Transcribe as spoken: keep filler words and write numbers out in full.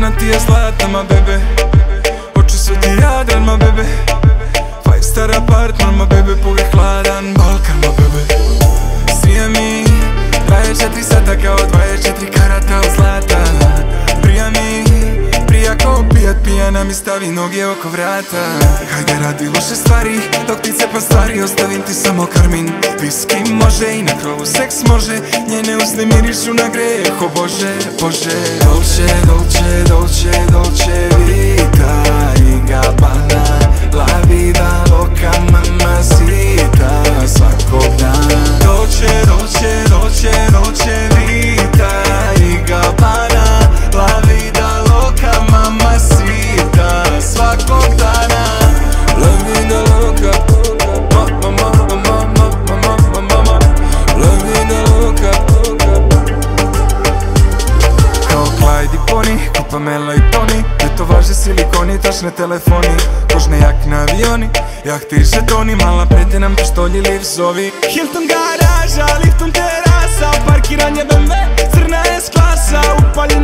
Crna ti je zlata, ma bebe, oči su ti Jadran, ma bebe, five star apartman, ma bebe, povijek hladan Balkan, ma bebe. Svija mi dvadeset četiri sata kao dvadeset četiri karata od zlata. Prija mi, prija kao pijat, pijana mi stavi noge oko vrata. Hajde radi loše stvari, dok ti cepa stvari, ostavim ti samo karmin. Viski može i na krovu seks može, njene usne mirišu na greh, o Bože, Bože. Dolce, dolce, dolce, dolce vita i Gabbana, la vida loca mamacita, svakog dana. Dolce, dolce, dolce, dolce vita i Gabbana, la vida loca mamacita, svakog dana. La vida loca, ma, ma, ma, ma, ma, ma, ma, ma, ma. La vida loca. Kao Clyde i Pony, ko Pamela i Tony, tetovaže silikoni, tačne telefoni, kožne jakne avioni, jahti i žetoni, mala prete nam pištolji, liv zovi. Hilton garaža, liftom terasa, parkiranje B M W, crna S klasa, upalje